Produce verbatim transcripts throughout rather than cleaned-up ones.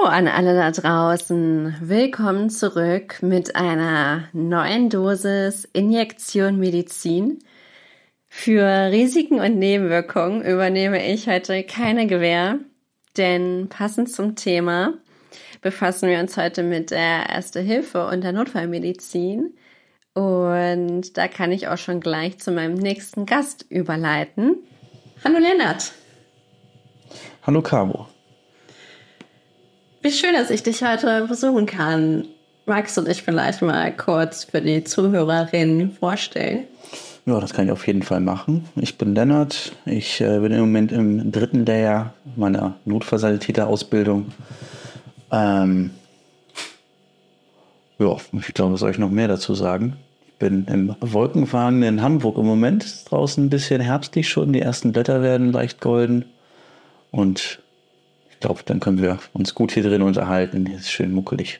an alle da draußen. Willkommen zurück mit einer neuen Dosis Injektion Medizin. Für Risiken und Nebenwirkungen übernehme ich heute keine Gewähr, denn passend zum Thema befassen wir uns heute mit der Erste Hilfe und der Notfallmedizin. Und da kann ich auch schon gleich zu meinem nächsten Gast überleiten. Hallo Lennart. Hallo Caro. Wie schön, dass ich dich heute besuchen kann. Magst du dich vielleicht mal kurz für die Zuhörerinnen vorstellen? Ja, das kann ich auf jeden Fall machen. Ich bin Lennart. Ich äh, bin im Moment im dritten Lehrjahr meiner Notfallsanitäterausbildung. Ähm, ja, ich glaube, was soll ich noch mehr dazu sagen? Ich bin im Wolkenwagen in Hamburg im Moment. Ist draußen ein bisschen herbstlich schon. Die ersten Blätter werden leicht golden. Und ich glaube, dann können wir uns gut hier drin unterhalten. Hier ist schön muckelig.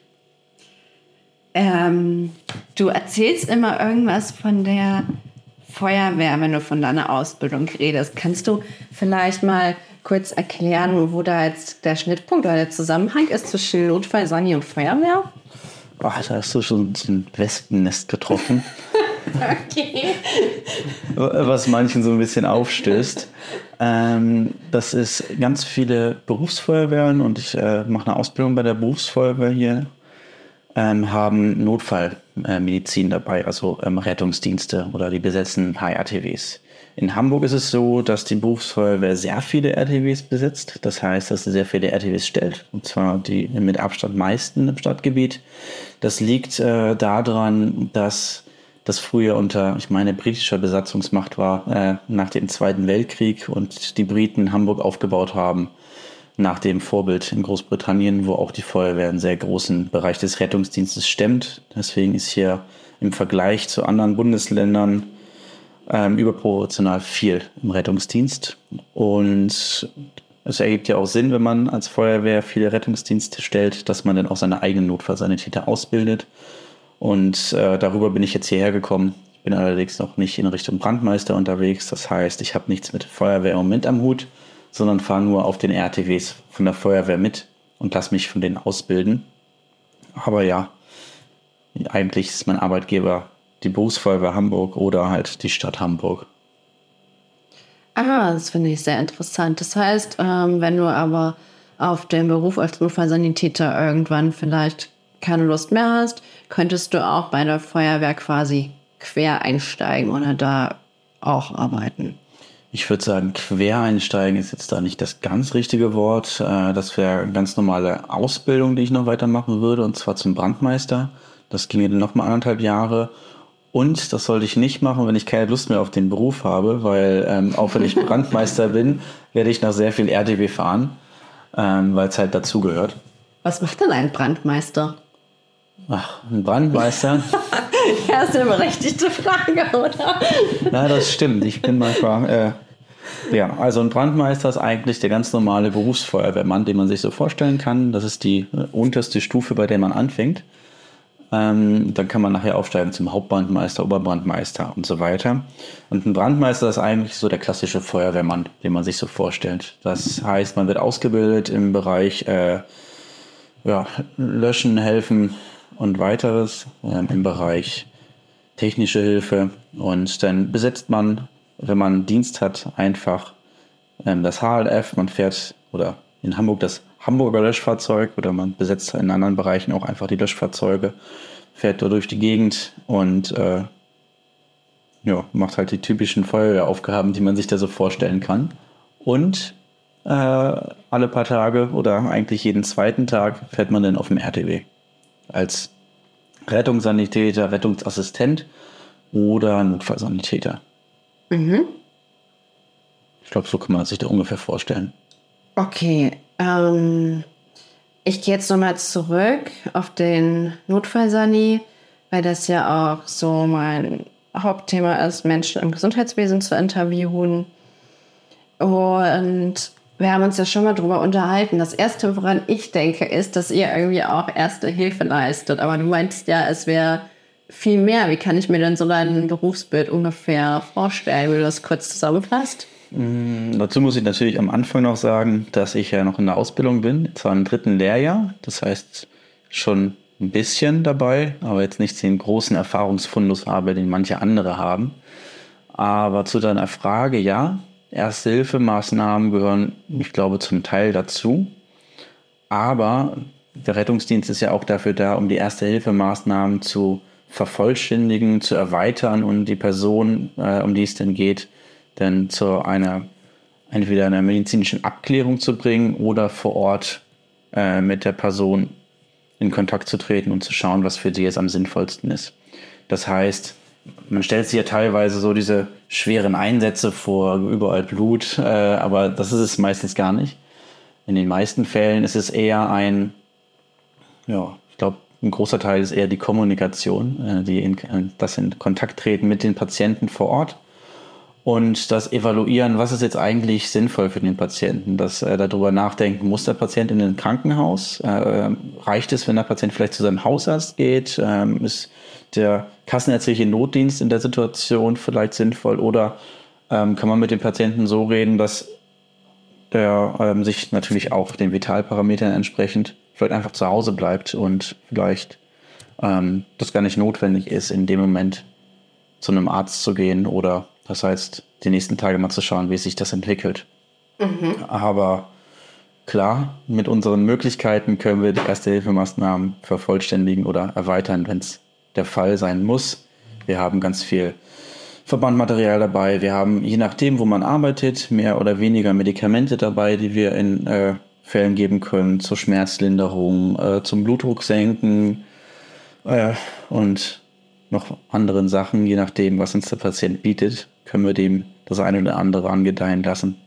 Ähm, du erzählst immer irgendwas von der Feuerwehr, wenn du von deiner Ausbildung redest. Kannst du vielleicht mal kurz erklären, wo da jetzt der Schnittpunkt oder der Zusammenhang ist zwischen Notfall, Sani und Feuerwehr? Ach, da hast du schon ein Wespennest getroffen. Okay. Was manchen so ein bisschen aufstößt. Ähm, das ist ganz viele Berufsfeuerwehren und ich äh, mache eine Ausbildung bei der Berufsfeuerwehr hier, ähm, haben Notfallmedizin äh, dabei, also ähm, Rettungsdienste oder die besetzen H R T Ws. In Hamburg ist es so, dass die Berufsfeuerwehr sehr viele R T Ws besitzt. Das heißt, dass sie sehr viele R T Ws stellt. Und zwar die mit Abstand meisten im Stadtgebiet. Das liegt äh, daran, dass das früher unter, ich meine, britischer Besatzungsmacht war, äh, nach dem Zweiten Weltkrieg und die Briten Hamburg aufgebaut haben, nach dem Vorbild in Großbritannien, wo auch die Feuerwehr einen sehr großen Bereich des Rettungsdienstes stemmt. Deswegen ist hier im Vergleich zu anderen Bundesländern ähm, überproportional viel im Rettungsdienst. Und es ergibt ja auch Sinn, wenn man als Feuerwehr viele Rettungsdienste stellt, dass man dann auch seine eigenen Notfallsanitäter ausbildet. Und äh, darüber bin ich jetzt hierher gekommen. Ich bin allerdings noch nicht in Richtung Brandmeister unterwegs. Das heißt, ich habe nichts mit Feuerwehr im Moment am Hut, sondern fahre nur auf den R T Ws von der Feuerwehr mit und lasse mich von denen ausbilden. Aber ja, eigentlich ist mein Arbeitgeber die Berufsfeuerwehr Hamburg oder halt die Stadt Hamburg. Ah, das finde ich sehr interessant. Das heißt, ähm, wenn du aber auf den Beruf als Notfallsanitäter irgendwann vielleicht keine Lust mehr hast, könntest du auch bei der Feuerwehr quasi quer einsteigen oder da auch arbeiten? Ich würde sagen, quer einsteigen ist jetzt da nicht das ganz richtige Wort. Das wäre eine ganz normale Ausbildung, die ich noch weitermachen würde, und zwar zum Brandmeister. Das ging dann nochmal anderthalb Jahre. Und das sollte ich nicht machen, wenn ich keine Lust mehr auf den Beruf habe, weil ähm, auch wenn ich Brandmeister bin, werde ich noch sehr viel R T W fahren, ähm, weil es halt dazugehört. Was macht denn ein Brandmeister? Ach, ein Brandmeister? Ja, ist eine berechtigte Frage, oder? Na, das stimmt. Ich bin manchmal... Äh, ja, also ein Brandmeister ist eigentlich der ganz normale Berufsfeuerwehrmann, den man sich so vorstellen kann. Das ist die äh, unterste Stufe, bei der man anfängt. Ähm, dann kann man nachher aufsteigen zum Hauptbrandmeister, Oberbrandmeister und so weiter. Und ein Brandmeister ist eigentlich so der klassische Feuerwehrmann, den man sich so vorstellt. Das heißt, man wird ausgebildet im Bereich äh, ja, Löschen, Helfen und weiteres, äh, im Bereich technische Hilfe. Und dann besetzt man, wenn man Dienst hat, einfach ähm, das H L F. Man fährt, oder in Hamburg das Hamburger Löschfahrzeug, oder man besetzt in anderen Bereichen auch einfach die Löschfahrzeuge, fährt dort durch die Gegend und äh, ja, macht halt die typischen Feuerwehraufgaben, die man sich da so vorstellen kann. Und äh, alle paar Tage oder eigentlich jeden zweiten Tag fährt man dann auf dem R T W als Rettungssanitäter, Rettungsassistent oder Notfallsanitäter. Mhm. Ich glaube, so kann man sich da ungefähr vorstellen. Okay, ähm, ich gehe jetzt nochmal zurück auf den Notfallsani, weil das ja auch so mein Hauptthema ist, Menschen im Gesundheitswesen zu interviewen. Und wir haben uns ja schon mal drüber unterhalten. Das Erste, woran ich denke, ist, dass ihr irgendwie auch Erste Hilfe leistet. Aber du meinst ja, es wäre viel mehr. Wie kann ich mir denn so dein Berufsbild ungefähr vorstellen, wie du das kurz zusammenfasst? Mm, dazu muss ich natürlich am Anfang noch sagen, dass ich ja noch in der Ausbildung bin, zwar im dritten Lehrjahr, das heißt schon ein bisschen dabei, aber jetzt nicht den großen Erfahrungsfundus habe, den manche andere haben. Aber zu deiner Frage, ja, Erste-Hilfe-Maßnahmen gehören, ich glaube, zum Teil dazu. Aber der Rettungsdienst ist ja auch dafür da, um die Erste-Hilfe-Maßnahmen zu vervollständigen, zu erweitern und die Person, äh, um die es denn geht, dann zu einer, entweder einer medizinischen Abklärung zu bringen oder vor Ort äh, mit der Person in Kontakt zu treten und zu schauen, was für sie jetzt am sinnvollsten ist. Das heißt, man stellt sich ja teilweise so diese schweren Einsätze vor, überall Blut, äh, aber das ist es meistens gar nicht. In den meisten Fällen ist es eher ein, ja, ich glaube, ein großer Teil ist eher die Kommunikation, äh, die in, das in Kontakt treten mit den Patienten vor Ort und das Evaluieren, was ist jetzt eigentlich sinnvoll für den Patienten, das äh, darüber nachdenken, muss der Patient in ein Krankenhaus, äh, reicht es, wenn der Patient vielleicht zu seinem Hausarzt geht, äh, ist der kassenärztliche Notdienst in der Situation vielleicht sinnvoll oder ähm, kann man mit dem Patienten so reden, dass der ähm, sich natürlich auch den Vitalparametern entsprechend vielleicht einfach zu Hause bleibt und vielleicht ähm, das gar nicht notwendig ist, in dem Moment zu einem Arzt zu gehen oder das heißt, die nächsten Tage mal zu schauen, wie sich das entwickelt. Mhm. Aber klar, mit unseren Möglichkeiten können wir die Erste-Hilfe-Maßnahmen vervollständigen oder erweitern, wenn es der Fall sein muss. Wir haben ganz viel Verbandmaterial dabei. Wir haben, je nachdem, wo man arbeitet, mehr oder weniger Medikamente dabei, die wir in äh, Fällen geben können, zur Schmerzlinderung, äh, zum Blutdruck senken äh, und noch anderen Sachen, je nachdem, was uns der Patient bietet, können wir dem das eine oder andere angedeihen lassen.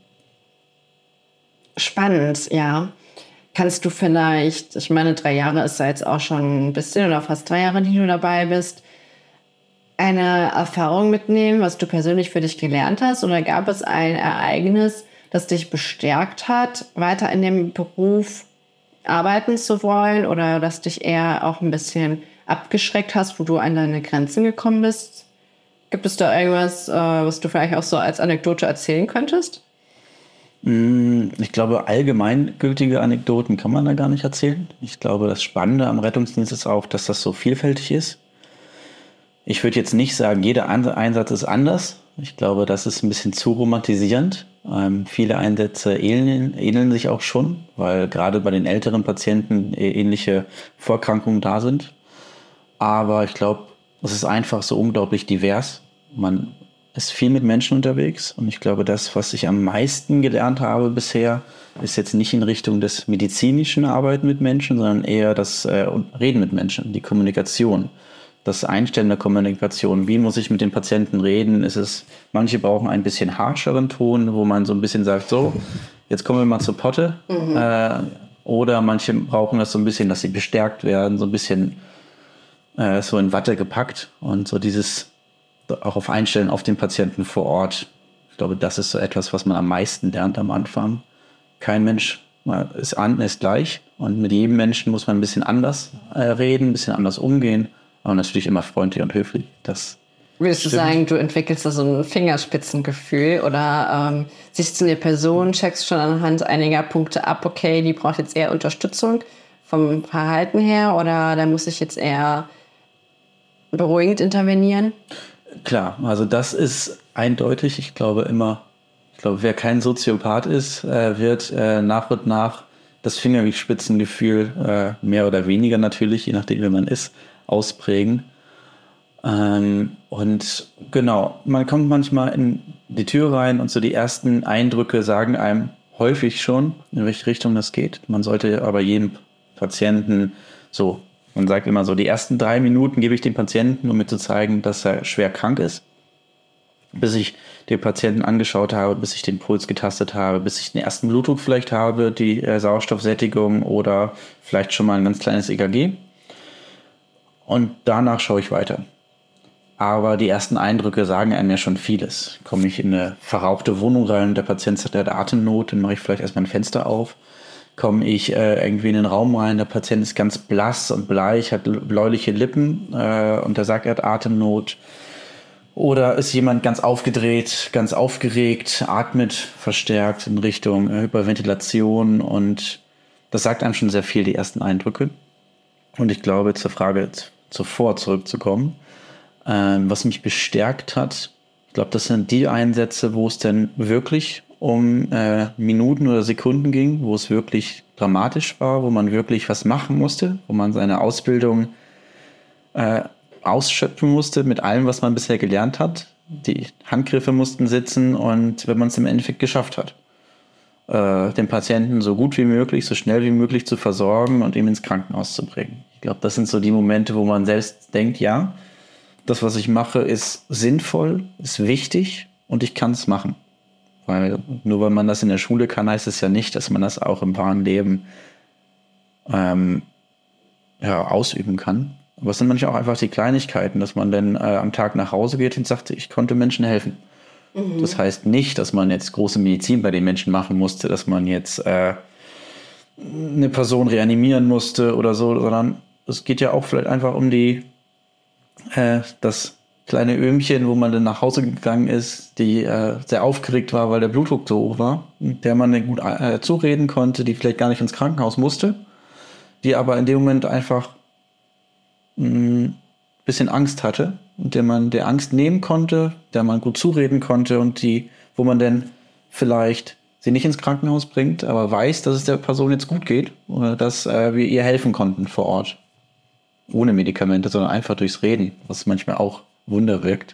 Spannend, ja. Kannst du vielleicht, ich meine, drei Jahre ist ja jetzt auch schon ein bisschen oder fast drei Jahre, die du dabei bist, eine Erfahrung mitnehmen, was du persönlich für dich gelernt hast? Oder gab es ein Ereignis, das dich bestärkt hat, weiter in dem Beruf arbeiten zu wollen oder das dich eher auch ein bisschen abgeschreckt hast, wo du an deine Grenzen gekommen bist? Gibt es da irgendwas, was du vielleicht auch so als Anekdote erzählen könntest? Ich glaube, allgemeingültige Anekdoten kann man da gar nicht erzählen. Ich glaube, das Spannende am Rettungsdienst ist auch, dass das so vielfältig ist. Ich würde jetzt nicht sagen, jeder Einsatz ist anders. Ich glaube, das ist ein bisschen zu romantisierend. Ähm, viele Einsätze ähneln, ähneln sich auch schon, weil gerade bei den älteren Patienten ähnliche Vorerkrankungen da sind. Aber ich glaube, es ist einfach so unglaublich divers. Man ist viel mit Menschen unterwegs und ich glaube, das, was ich am meisten gelernt habe bisher, ist jetzt nicht in Richtung des medizinischen Arbeiten mit Menschen, sondern eher das äh, Reden mit Menschen, die Kommunikation, das Einstellen der Kommunikation. Wie muss ich mit den Patienten reden? Ist es, manche brauchen ein bisschen harscheren Ton, wo man so ein bisschen sagt, so, jetzt kommen wir mal zur Potte. Mhm. Äh, oder manche brauchen das so ein bisschen, dass sie bestärkt werden, so ein bisschen äh, so in Watte gepackt und so dieses auch auf Einstellen auf den Patienten vor Ort. Ich glaube, das ist so etwas, was man am meisten lernt am Anfang. Kein Mensch ist, an, ist gleich und mit jedem Menschen muss man ein bisschen anders äh, reden, ein bisschen anders umgehen, aber natürlich immer freundlich und höflich. Das Würdest stimmt. Du sagen, du entwickelst da so ein Fingerspitzengefühl oder ähm, siehst du eine Person, checkst schon anhand einiger Punkte ab, okay, die braucht jetzt eher Unterstützung vom Verhalten her oder da muss ich jetzt eher beruhigend intervenieren? Klar, also das ist eindeutig. Ich glaube immer, ich glaube, wer kein Soziopath ist, äh, wird äh, nach und nach das Fingerspitzengefühl äh, mehr oder weniger natürlich, je nachdem wie man ist, ausprägen. Ähm, und genau, man kommt manchmal in die Tür rein und so die ersten Eindrücke sagen einem häufig schon, in welche Richtung das geht. Man sollte aber jedem Patienten so, man sagt immer so, die ersten drei Minuten gebe ich dem Patienten, um mir zu zeigen, dass er schwer krank ist. Bis ich den Patienten angeschaut habe, bis ich den Puls getastet habe, bis ich den ersten Blutdruck vielleicht habe, die äh, Sauerstoffsättigung oder vielleicht schon mal ein ganz kleines E K G. Und danach schaue ich weiter. Aber die ersten Eindrücke sagen einem ja schon vieles. Komme ich in eine verrauchte Wohnung rein, der Patient hat eine Atemnot, dann mache ich vielleicht erstmal ein Fenster auf. Komme ich äh, irgendwie in den Raum rein, der Patient ist ganz blass und bleich, hat bläuliche Lippen äh, und der sagt, er hat Atemnot. Oder ist jemand ganz aufgedreht, ganz aufgeregt, atmet verstärkt in Richtung Hyperventilation und das sagt einem schon sehr viel, die ersten Eindrücke. Und ich glaube, zur Frage zuvor zurückzukommen, ähm, was mich bestärkt hat, ich glaube, das sind die Einsätze, wo es dann wirklich um äh, Minuten oder Sekunden ging, wo es wirklich dramatisch war, wo man wirklich was machen musste, wo man seine Ausbildung äh, ausschöpfen musste mit allem, was man bisher gelernt hat. Die Handgriffe mussten sitzen und wenn man es im Endeffekt geschafft hat, äh, den Patienten so gut wie möglich, so schnell wie möglich zu versorgen und ihm ins Krankenhaus zu bringen. Ich glaube, das sind so die Momente, wo man selbst denkt, ja, das, was ich mache, ist sinnvoll, ist wichtig und ich kann es machen. Weil nur weil man das in der Schule kann, heißt es ja nicht, dass man das auch im wahren Leben ähm, ja, ausüben kann. Aber es sind manchmal auch einfach die Kleinigkeiten, dass man dann äh, am Tag nach Hause geht und sagt, ich konnte Menschen helfen. Mhm. Das heißt nicht, dass man jetzt große Medizin bei den Menschen machen musste, dass man jetzt äh, eine Person reanimieren musste oder so, sondern es geht ja auch vielleicht einfach um die äh, das kleine Öhmchen, wo man dann nach Hause gegangen ist, die äh, sehr aufgeregt war, weil der Blutdruck so hoch war, der man dann gut äh, zureden konnte, die vielleicht gar nicht ins Krankenhaus musste, die aber in dem Moment einfach ein bisschen Angst hatte und der man der Angst nehmen konnte, der man gut zureden konnte und die, wo man dann vielleicht sie nicht ins Krankenhaus bringt, aber weiß, dass es der Person jetzt gut geht oder dass äh, wir ihr helfen konnten vor Ort. Ohne Medikamente, sondern einfach durchs Reden, was manchmal auch Wunder wirkt.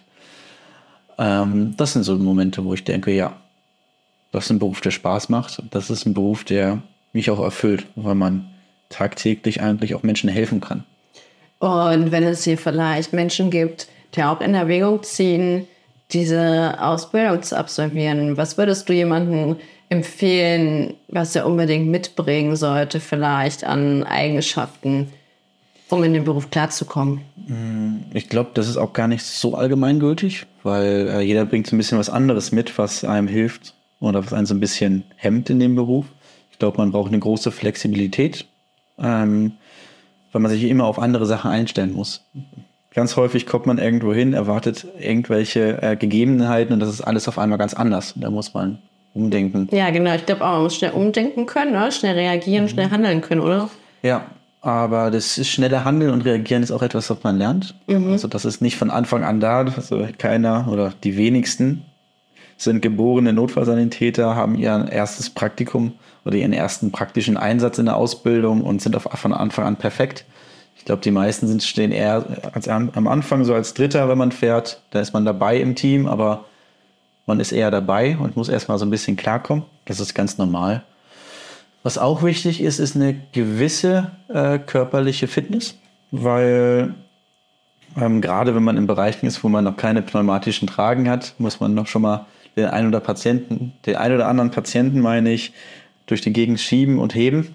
Ähm, das sind so Momente, wo ich denke, ja, das ist ein Beruf, der Spaß macht. Und das ist ein Beruf, der mich auch erfüllt, weil man tagtäglich eigentlich auch Menschen helfen kann. Und wenn es hier vielleicht Menschen gibt, die auch in Erwägung ziehen, diese Ausbildung zu absolvieren, was würdest du jemandem empfehlen, was er unbedingt mitbringen sollte, vielleicht an Eigenschaften, um in den Beruf klarzukommen? Ich glaube, das ist auch gar nicht so allgemeingültig, weil äh, jeder bringt so ein bisschen was anderes mit, was einem hilft oder was einen so ein bisschen hemmt in dem Beruf. Ich glaube, man braucht eine große Flexibilität, ähm, weil man sich immer auf andere Sachen einstellen muss. Ganz häufig kommt man irgendwo hin, erwartet irgendwelche äh, Gegebenheiten und das ist alles auf einmal ganz anders. Da muss man umdenken. Ja, genau. Ich glaube auch, man muss schnell umdenken können, ne? Schnell reagieren, mhm. schnell handeln können, oder? Ja. Aber das ist schnelle Handeln und Reagieren ist auch etwas, was man lernt. Mhm. Also das ist nicht von Anfang an da. Also keiner oder die wenigsten sind geborene Notfallsanitäter, haben ihr erstes Praktikum oder ihren ersten praktischen Einsatz in der Ausbildung und sind auf, von Anfang an perfekt. Ich glaube, die meisten sind, stehen eher als, am Anfang so als Dritter, wenn man fährt. Da ist man dabei im Team, aber man ist eher dabei und muss erstmal so ein bisschen klarkommen. Das ist ganz normal. Was auch wichtig ist, ist eine gewisse äh, körperliche Fitness, weil ähm, gerade wenn man in Bereichen ist, wo man noch keine pneumatischen Tragen hat, muss man noch schon mal den einen oder Patienten, den einen oder anderen Patienten, meine ich, durch die Gegend schieben und heben.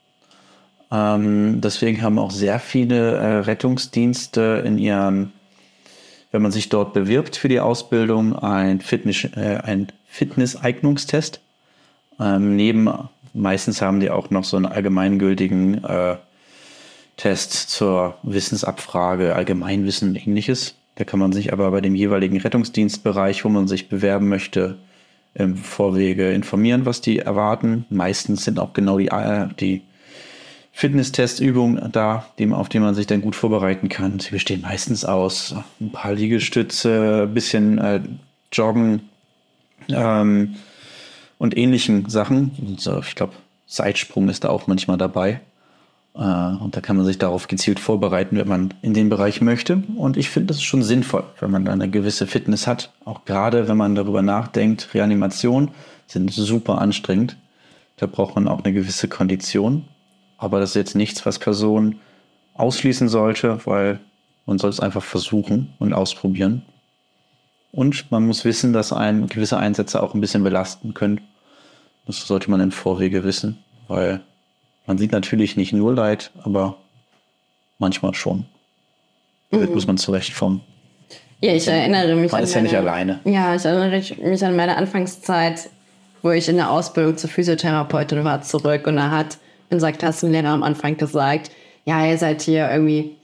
Ähm, deswegen haben auch sehr viele äh, Rettungsdienste in ihren, wenn man sich dort bewirbt für die Ausbildung, ein Fitness, äh, ein Fitness-Eignungstest. Ähm, neben Meistens haben die auch noch so einen allgemeingültigen äh, Test zur Wissensabfrage, Allgemeinwissen und ähnliches. Da kann man sich aber bei dem jeweiligen Rettungsdienstbereich, wo man sich bewerben möchte, im Vorwege informieren, was die erwarten. Meistens sind auch genau die, äh, die Fitnesstestübungen da, dem, auf die man sich dann gut vorbereiten kann. Sie bestehen meistens aus ein paar Liegestütze, ein bisschen äh, Joggen, ähm, und ähnlichen Sachen. Und, ich glaube, Seitsprung ist da auch manchmal dabei. Äh, und da kann man sich darauf gezielt vorbereiten, wenn man in den Bereich möchte. Und ich finde, das ist schon sinnvoll, wenn man da eine gewisse Fitness hat. Auch gerade, wenn man darüber nachdenkt, Reanimation sind super anstrengend. Da braucht man auch eine gewisse Kondition. Aber das ist jetzt nichts, was Personen ausschließen sollte, weil man soll es einfach versuchen und ausprobieren. Und man muss wissen, dass einen gewisse Einsätze auch ein bisschen belasten können. Das sollte man im Vorwege wissen, weil man sieht natürlich nicht nur Leid, aber manchmal schon. Damit mhm. muss man zurechtkommen. Ja, ich erinnere mich man an ist meine, ja nicht alleine. Ja, ich erinnere mich an meine Anfangszeit, wo ich in der Ausbildung zur Physiotherapeutin war, zurück. Und da hat unser Klassenlehrer am Anfang gesagt, ja, ihr seid hier irgendwie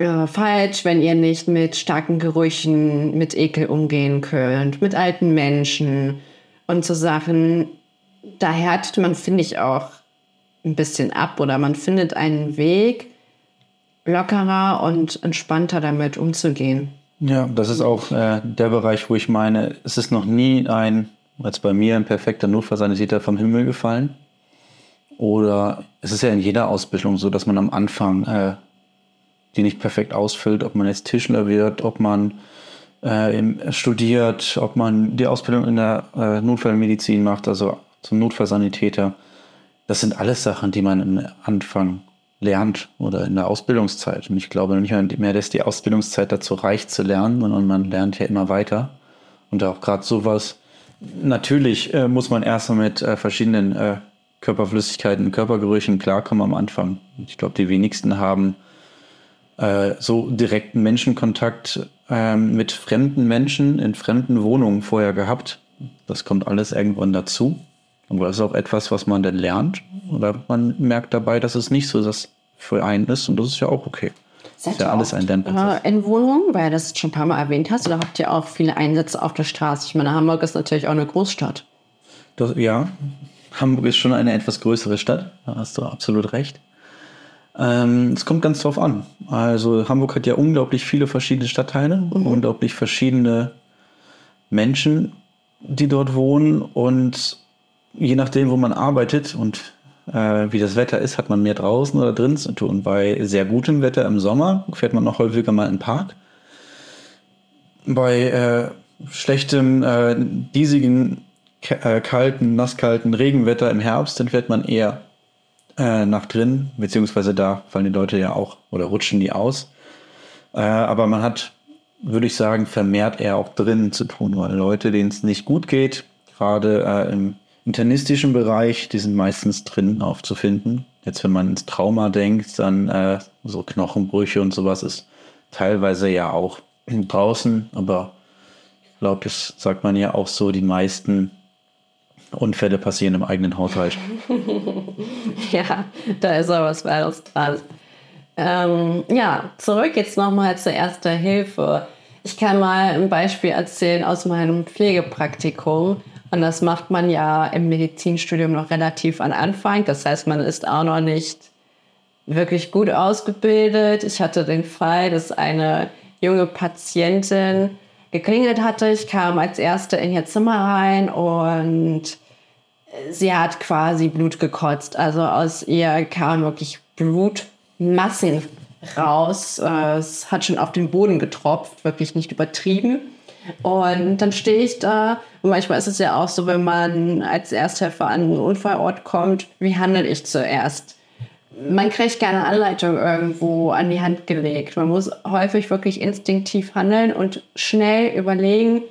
äh, falsch, wenn ihr nicht mit starken Gerüchen, mit Ekel umgehen könnt, mit alten Menschen und so Sachen. Da härtet man, finde ich, auch ein bisschen ab oder man findet einen Weg, lockerer und entspannter damit umzugehen. Ja, das ist auch äh, der Bereich, wo ich meine, es ist noch nie ein, als bei mir, ein perfekter Notfallsanitäter vom Himmel gefallen. Oder es ist ja in jeder Ausbildung so, dass man am Anfang äh, die nicht perfekt ausfüllt, ob man jetzt Tischler wird, ob man äh, im, studiert, ob man die Ausbildung in der äh, Notfallmedizin macht, also zum Notfallsanitäter. Das sind alles Sachen, die man am Anfang lernt oder in der Ausbildungszeit. Und ich glaube nicht mehr, dass die Ausbildungszeit dazu reicht zu lernen, sondern man lernt ja immer weiter. Und auch gerade sowas, natürlich äh, muss man erstmal mit äh, verschiedenen äh, Körperflüssigkeiten, Körpergerüchen klarkommen am Anfang. Ich glaube, die wenigsten haben äh, so direkten Menschenkontakt äh, mit fremden Menschen in fremden Wohnungen vorher gehabt. Das kommt alles irgendwann dazu. Aber das ist auch etwas, was man dann lernt. Oder man merkt dabei, dass es nicht so das für einen ist. Und das ist ja auch okay. Seid ist ja ihr alles auch, ein Lernprozess. äh, in Wohnungen, weil du das schon ein paar Mal erwähnt hast, oder habt ihr auch viele Einsätze auf der Straße? Ich meine, Hamburg ist natürlich auch eine Großstadt. Das, ja, Hamburg ist schon eine etwas größere Stadt. Da hast du absolut recht. Ähm, es kommt ganz drauf an. Also Hamburg hat ja unglaublich viele verschiedene Stadtteile, mhm. unglaublich verschiedene Menschen, die dort wohnen. Und je nachdem, wo man arbeitet und äh, wie das Wetter ist, hat man mehr draußen oder drin zu tun. Bei sehr gutem Wetter im Sommer fährt man noch häufiger mal in den Park. Bei äh, schlechtem, äh, diesigen, k- äh, kalten, nasskalten Regenwetter im Herbst, dann fährt man eher äh, nach drin, beziehungsweise da fallen die Leute ja auch oder rutschen die aus. Äh, aber man hat, würde ich sagen, vermehrt eher auch drinnen zu tun, weil Leute, denen es nicht gut geht, gerade äh, im internistischen Bereich, die sind meistens drinnen aufzufinden. Jetzt, wenn man ins Trauma denkt, dann äh, so Knochenbrüche und sowas ist teilweise ja auch draußen, aber ich glaube, das sagt man ja auch so, die meisten Unfälle passieren im eigenen Haushalt. Ja, da ist auch was Wahres dran. Ähm, ja, zurück jetzt nochmal zur Erster Hilfe. Ich kann mal ein Beispiel erzählen aus meinem Pflegepraktikum. Und das macht man ja im Medizinstudium noch relativ am Anfang. Das heißt, man ist auch noch nicht wirklich gut ausgebildet. Ich hatte den Fall, dass eine junge Patientin geklingelt hatte. Ich kam als Erste in ihr Zimmer rein und sie hat quasi Blut gekotzt. Also aus ihr kam wirklich Blutmassen raus. Es hat schon auf den Boden getropft, wirklich nicht übertrieben. Und dann stehe ich da und manchmal ist es ja auch so, wenn man als Ersthelfer an einen Unfallort kommt, wie handle ich zuerst? Man kriegt keine Anleitung irgendwo an die Hand gelegt. Man muss häufig wirklich instinktiv handeln und schnell überlegen,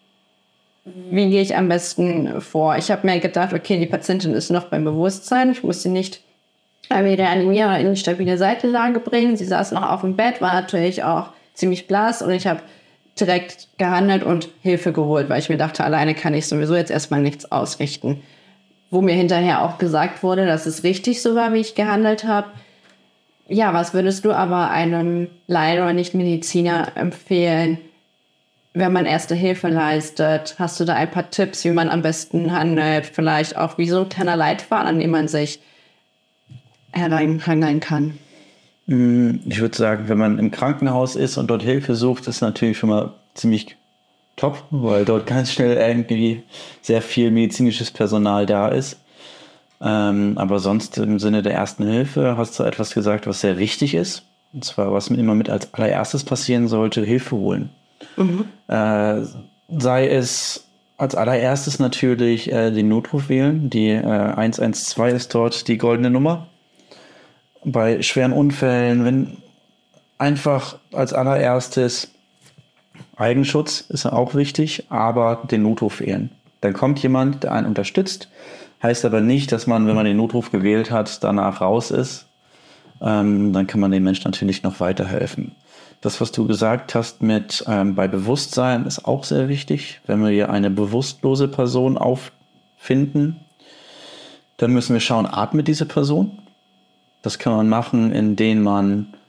wie gehe ich am besten vor. Ich habe mir gedacht, okay, die Patientin ist noch beim Bewusstsein, ich muss sie nicht wieder animieren oder in eine stabile Seitenlage bringen. Sie saß noch auf dem Bett, war natürlich auch ziemlich blass und ich habe direkt gehandelt und Hilfe geholt, weil ich mir dachte, alleine kann ich sowieso jetzt erstmal nichts ausrichten. Wo mir hinterher auch gesagt wurde, dass es richtig so war, wie ich gehandelt habe. Ja, was würdest du aber einem Laien oder Nicht-Mediziner empfehlen, wenn man Erste Hilfe leistet? Hast du da ein paar Tipps, wie man am besten handelt? Vielleicht auch wie so ein kleiner Leitfaden, an dem man sich hereinhangeln kann? Ich würde sagen, wenn man im Krankenhaus ist und dort Hilfe sucht, ist natürlich schon mal ziemlich top, weil dort ganz schnell irgendwie sehr viel medizinisches Personal da ist. Ähm, aber sonst im Sinne der Ersten Hilfe hast du etwas gesagt, was sehr wichtig ist. Und zwar, was immer mit als allererstes passieren sollte, Hilfe holen. Mhm. Äh, sei es als allererstes natürlich äh, den Notruf wählen. Die äh, eins eins zwei ist dort die goldene Nummer. Bei schweren Unfällen, wenn einfach als allererstes Eigenschutz ist auch wichtig, aber den Notruf wählen. Dann kommt jemand, der einen unterstützt, heißt aber nicht, dass man, wenn man den Notruf gewählt hat, danach raus ist. Ähm, dann kann man dem Menschen natürlich noch weiterhelfen. Das, was du gesagt hast mit ähm, bei Bewusstsein, ist auch sehr wichtig. Wenn wir hier eine bewusstlose Person auffinden, dann müssen wir schauen, atmet diese Person? Das kann man machen, indem man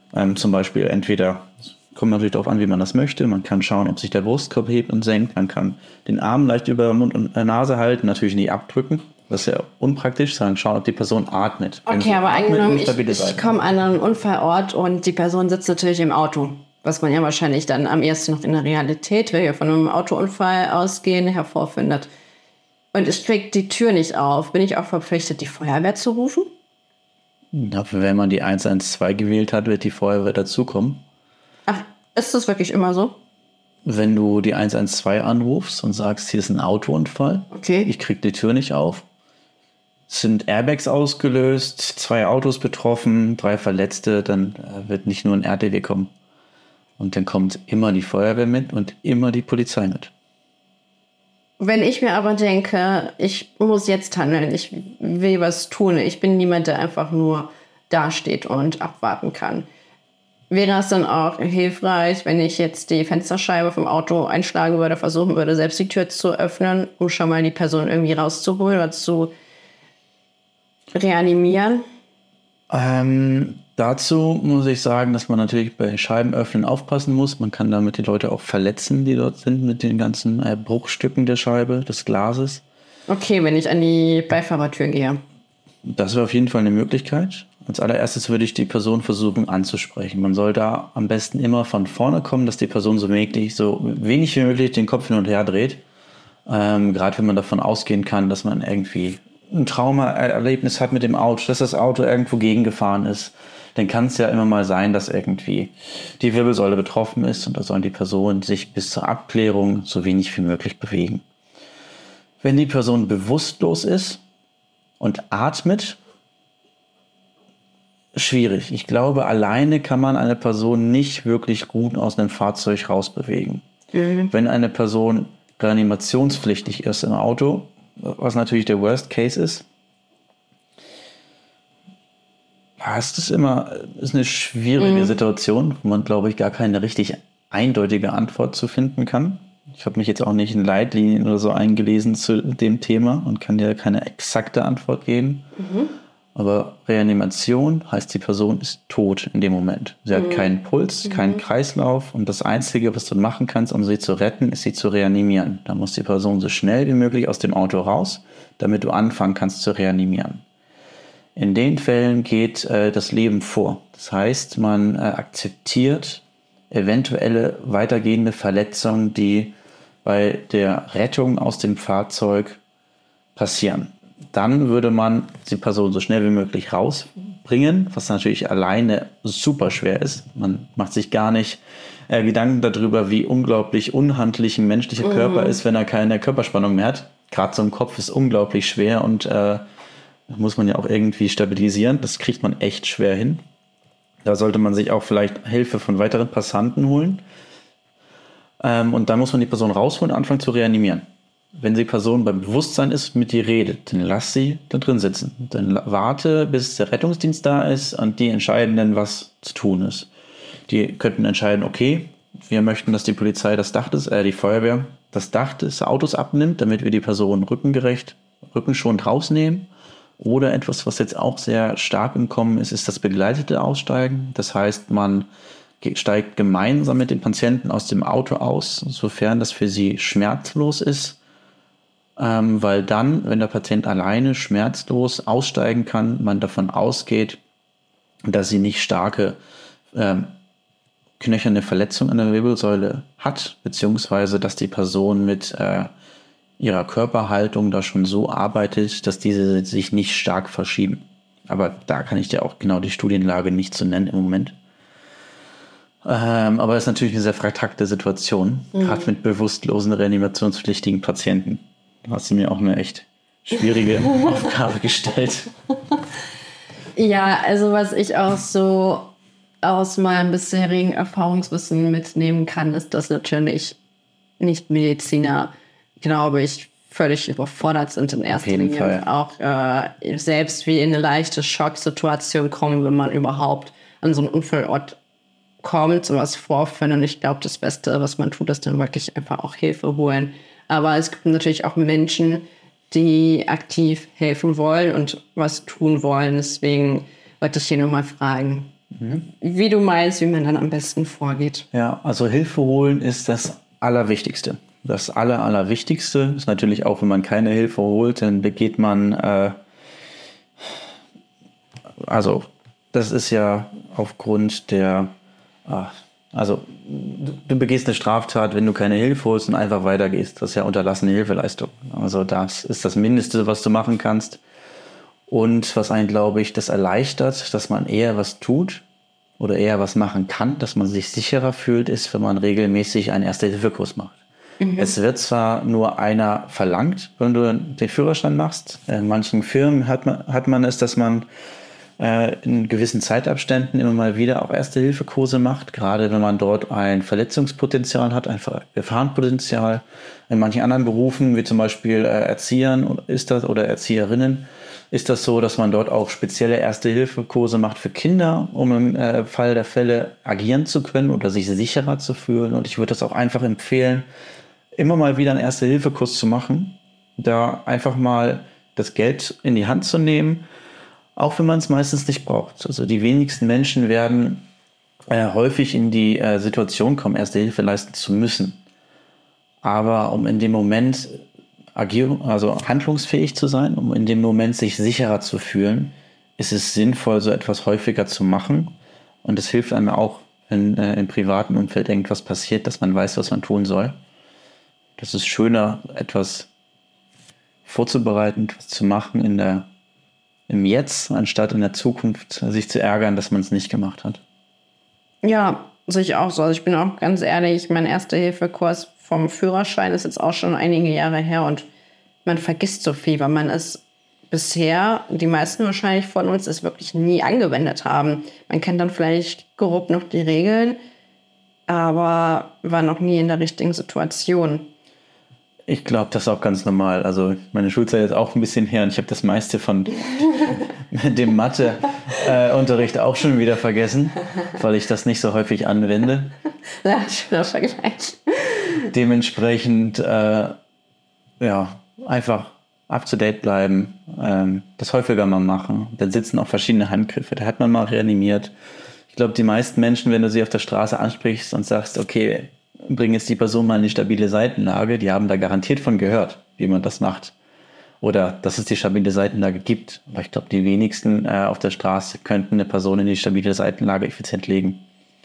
Ähm, zum Beispiel entweder, kommt natürlich darauf an, wie man das möchte, man kann schauen, ob sich der Brustkorb hebt und senkt, man kann den Arm leicht über Mund und Nase halten, natürlich nie abdrücken, das ist ja unpraktisch, sondern schauen, ob die Person atmet. Okay, aber angenommen, ich, ich komme an einen Unfallort und die Person sitzt natürlich im Auto, was man ja wahrscheinlich dann am ersten noch in der Realität, wenn wir von einem Autounfall ausgehen, hervorfindet. Und ich kriege die Tür nicht auf. Bin ich auch verpflichtet, die Feuerwehr zu rufen? Ja, wenn man die eins eins zwei gewählt hat, wird die Feuerwehr dazukommen. Ach, ist das wirklich immer so? Wenn du die eins eins zwei anrufst und sagst, hier ist ein Autounfall, okay. Ich kriege die Tür nicht auf, sind Airbags ausgelöst, zwei Autos betroffen, drei Verletzte, dann wird nicht nur ein R T W kommen. Und dann kommt immer die Feuerwehr mit und immer die Polizei mit. Wenn ich mir aber denke, ich muss jetzt handeln, ich will was tun, ich bin niemand, der einfach nur dasteht und abwarten kann. Wäre es dann auch hilfreich, wenn ich jetzt die Fensterscheibe vom Auto einschlagen würde, versuchen würde, selbst die Tür zu öffnen, um schon mal die Person irgendwie rauszuholen oder zu reanimieren? Ähm, dazu muss ich sagen, dass man natürlich bei Scheibenöffnen aufpassen muss. Man kann damit die Leute auch verletzen, die dort sind, mit den ganzen äh, Bruchstücken der Scheibe, des Glases. Okay, wenn ich an die Beifahrertür gehe. Das wäre auf jeden Fall eine Möglichkeit. Als allererstes würde ich die Person versuchen anzusprechen. Man soll da am besten immer von vorne kommen, dass die Person so wenig, so wenig wie möglich den Kopf hin und her dreht. Ähm, gerade wenn man davon ausgehen kann, dass man irgendwie ein Traumaerlebnis hat mit dem Auto, dass das Auto irgendwo gegengefahren ist, dann kann es ja immer mal sein, dass irgendwie die Wirbelsäule betroffen ist und da sollen die Personen sich bis zur Abklärung so wenig wie möglich bewegen. Wenn die Person bewusstlos ist und atmet, schwierig. Ich glaube, alleine kann man eine Person nicht wirklich gut aus einem Fahrzeug rausbewegen. Mhm. Wenn eine Person reanimationspflichtig ist im Auto, was natürlich der Worst Case ist, das ist immer ist eine schwierige mhm. Situation, wo man, glaube ich, gar keine richtig eindeutige Antwort zu finden kann. Ich habe mich jetzt auch nicht in Leitlinien oder so eingelesen zu dem Thema und kann dir keine exakte Antwort geben. Mhm. Aber Reanimation heißt, die Person ist tot in dem Moment. Sie mhm. hat keinen Puls, mhm. keinen Kreislauf und das Einzige, was du machen kannst, um sie zu retten, ist sie zu reanimieren. Da muss die Person so schnell wie möglich aus dem Auto raus, damit du anfangen kannst zu reanimieren. In den Fällen geht äh, das Leben vor. Das heißt, man äh, akzeptiert eventuelle weitergehende Verletzungen, die bei der Rettung aus dem Fahrzeug passieren. Dann würde man die Person so schnell wie möglich rausbringen, was natürlich alleine super schwer ist. Man macht sich gar nicht äh, Gedanken darüber, wie unglaublich unhandlich ein menschlicher mhm. Körper ist, wenn er keine Körperspannung mehr hat. Gerade so im Kopf ist unglaublich schwer und äh, muss man ja auch irgendwie stabilisieren. Das kriegt man echt schwer hin. Da sollte man sich auch vielleicht Hilfe von weiteren Passanten holen. Ähm, und dann muss man die Person rausholen und anfangen zu reanimieren. Wenn die Person beim Bewusstsein ist, mit dir redet, dann lass sie da drin sitzen. Dann warte, bis der Rettungsdienst da ist und die entscheiden dann, was zu tun ist. Die könnten entscheiden, okay, wir möchten, dass die Polizei das Dach des, äh, die Feuerwehr das Dach des Autos abnimmt, damit wir die Person rückengerecht, rückenschonend rausnehmen. Oder etwas, was jetzt auch sehr stark im Kommen ist, ist das begleitete Aussteigen. Das heißt, man steigt gemeinsam mit den Patienten aus dem Auto aus, sofern das für sie schmerzlos ist. Ähm, weil dann, wenn der Patient alleine schmerzlos aussteigen kann, man davon ausgeht, dass sie nicht starke ähm, knöcherne Verletzungen an der Wirbelsäule hat, beziehungsweise dass die Person mit äh, ihrer Körperhaltung da schon so arbeitet, dass diese sich nicht stark verschieben. Aber da kann ich dir auch genau die Studienlage nicht zu nennen im Moment. Ähm, aber es ist natürlich eine sehr vertrackte Situation, mhm. gerade mit bewusstlosen reanimationspflichtigen Patienten. Da hast du mir auch eine echt schwierige Aufgabe gestellt. Ja, also was ich auch so aus meinem bisherigen Erfahrungswissen mitnehmen kann, ist, dass natürlich Nicht-Mediziner, glaube ich, völlig überfordert sind in erster Linie. Fall. Auch äh, selbst wie in eine leichte Schocksituation kommen, wenn man überhaupt an so einen Unfallort kommt, sowas vorfinden. Und ich glaube, das Beste, was man tut, ist dann wirklich einfach auch Hilfe holen. Aber es gibt natürlich auch Menschen, die aktiv helfen wollen und was tun wollen. Deswegen wollte ich hier nochmal fragen, mhm. wie du meinst, wie man dann am besten vorgeht. Ja, also Hilfe holen ist das Allerwichtigste. Das Aller, Allerwichtigste ist natürlich auch, wenn man keine Hilfe holt, dann begeht man, äh, also das ist ja aufgrund der, ach, also du begehst eine Straftat, wenn du keine Hilfe holst und einfach weitergehst. Das ist ja unterlassene Hilfeleistung. Also das ist das Mindeste, was du machen kannst. Und was einen, glaube ich, das erleichtert, dass man eher was tut oder eher was machen kann, dass man sich sicherer fühlt, ist, wenn man regelmäßig einen Erste-Hilfe-Kurs macht. Mhm. Es wird zwar nur einer verlangt, wenn du den Führerschein machst. In manchen Firmen hat man, hat man es, dass man äh, in gewissen Zeitabständen immer mal wieder auch Erste-Hilfe-Kurse macht, gerade wenn man dort ein Verletzungspotenzial hat, ein Gefahrenpotenzial. In manchen anderen Berufen, wie zum Beispiel äh, Erziehern ist das, oder Erzieherinnen, ist das so, dass man dort auch spezielle Erste-Hilfe-Kurse macht für Kinder, um im äh, Fall der Fälle agieren zu können oder sich sicherer zu fühlen. Und ich würde das auch einfach empfehlen, immer mal wieder einen Erste-Hilfe-Kurs zu machen, da einfach mal das Geld in die Hand zu nehmen, auch wenn man es meistens nicht braucht. Also die wenigsten Menschen werden äh, häufig in die äh, Situation kommen, Erste Hilfe leisten zu müssen. Aber um in dem Moment agier- also handlungsfähig zu sein, um in dem Moment sich sicherer zu fühlen, ist es sinnvoll, so etwas häufiger zu machen. Und es hilft einem auch, wenn äh, im privaten Umfeld irgendwas passiert, dass man weiß, was man tun soll. Das ist schöner, etwas vorzubereiten, etwas zu machen in der, im Jetzt, anstatt in der Zukunft sich zu ärgern, dass man es nicht gemacht hat. Ja, sehe ich auch so. Also ich bin auch ganz ehrlich, mein Erste-Hilfe-Kurs vom Führerschein ist jetzt auch schon einige Jahre her und man vergisst so viel, weil man es bisher, die meisten wahrscheinlich von uns, es wirklich nie angewendet haben. Man kennt dann vielleicht grob noch die Regeln, aber war noch nie in der richtigen Situation. Ich glaube, das ist auch ganz normal. Also meine Schulzeit ist auch ein bisschen her und ich habe das meiste von dem Mathe-Unterricht auch schon wieder vergessen, weil ich das nicht so häufig anwende. Ja, schöner Vergleich. Dementsprechend, äh, ja, einfach up-to-date bleiben, ähm, das häufiger mal machen. Da sitzen auch verschiedene Handgriffe, da hat man mal reanimiert. Ich glaube, die meisten Menschen, wenn du sie auf der Straße ansprichst und sagst, okay, bring jetzt die Person mal in die stabile Seitenlage, die haben da garantiert von gehört, wie man das macht. Oder dass es die stabile Seitenlage gibt. Aber ich glaube, die wenigsten äh, auf der Straße könnten eine Person in die stabile Seitenlage effizient legen.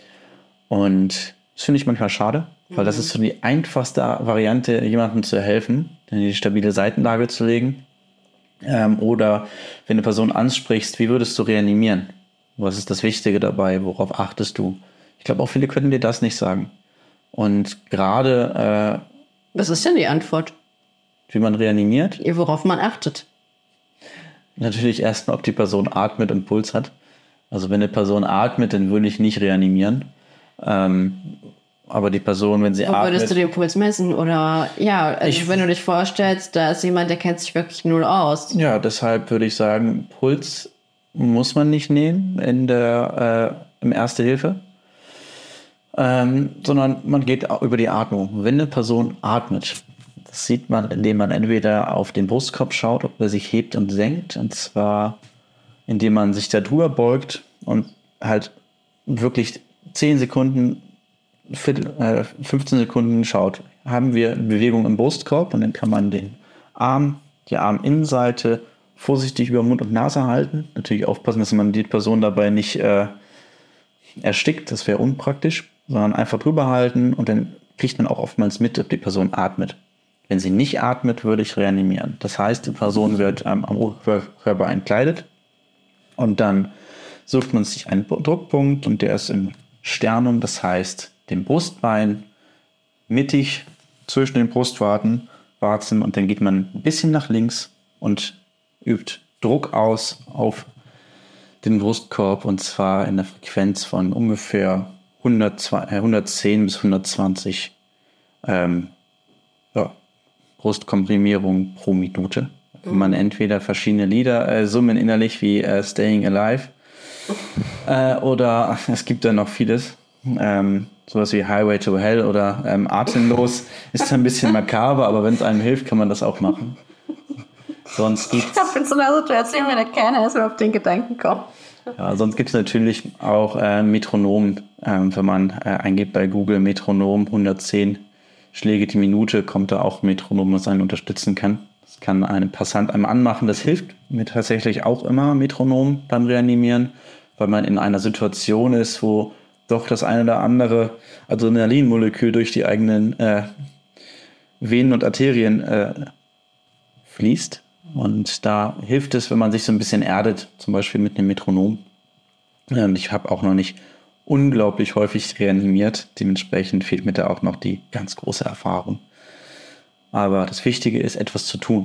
Und das finde ich manchmal schade, weil mhm. das ist so die einfachste Variante, jemandem zu helfen, in die stabile Seitenlage zu legen. Ähm, oder wenn eine Person ansprichst, wie würdest du reanimieren? Was ist das Wichtige dabei? Worauf achtest du? Ich glaube, auch viele können dir das nicht sagen. Und gerade... Äh, Was ist denn die Antwort? Wie man reanimiert? Worauf man achtet. Natürlich erstmal, ob die Person atmet und Puls hat. Also wenn eine Person atmet, dann würde ich nicht reanimieren. Ähm, aber die Person, wenn sie Wo atmet... würdest du den Puls messen? Oder ja, also ich, wenn du dich vorstellst, da ist jemand, der kennt sich wirklich null aus. Ja, deshalb würde ich sagen, Puls muss man nicht nehmen in der, äh, im Erste Hilfe. Ähm, sondern man geht auch über die Atmung. Wenn eine Person atmet, das sieht man, indem man entweder auf den Brustkorb schaut, ob er sich hebt und senkt, und zwar indem man sich da drüber beugt und halt wirklich zehn Sekunden, Viertel, äh, fünfzehn Sekunden schaut. Haben wir Bewegung im Brustkorb und dann kann man den Arm, die Arminnenseite vorsichtig über Mund und Nase halten. Natürlich aufpassen, dass man die Person dabei nicht äh, erstickt, das wäre unpraktisch, sondern einfach drüber halten und dann kriegt man auch oftmals mit, ob die Person atmet. Wenn sie nicht atmet, würde ich reanimieren. Das heißt, die Person wird ähm, am Oberkörper entkleidet und dann sucht man sich einen Druckpunkt und der ist im Sternum, das heißt dem Brustbein mittig zwischen den Brustwarzen Warzen, und dann geht man ein bisschen nach links und übt Druck aus auf den Brustkorb, und zwar in der Frequenz von ungefähr hundertzehn bis hundertzwanzig ähm, ja, Brustkomprimierung pro Minute. Mhm. Wenn man entweder verschiedene Lieder äh, summen innerlich wie äh, Staying Alive äh, oder es gibt da noch vieles, ähm, sowas wie Highway to Hell oder ähm, Atemlos ist ein bisschen makaber, aber wenn es einem hilft, kann man das auch machen. Sonst gibt's... Ich habe in so einer Situation, wenn der keiner ist, auf den Gedanken kommt. Ja, sonst gibt es natürlich auch äh, Metronom, ähm, wenn man äh, eingibt bei Google Metronom hundertzehn Schläge die Minute, kommt da auch ein Metronom, das einen unterstützen kann. Das kann ein Passant einem anmachen, das hilft mir tatsächlich auch immer, Metronom beim Reanimieren, weil man in einer Situation ist, wo doch das eine oder andere Adrenalinmolekül durch die eigenen äh, Venen und Arterien äh, fließt. Und da hilft es, wenn man sich so ein bisschen erdet, zum Beispiel mit einem Metronom. Und ich habe auch noch nicht unglaublich häufig reanimiert. Dementsprechend fehlt mir da auch noch die ganz große Erfahrung. Aber das Wichtige ist, etwas zu tun.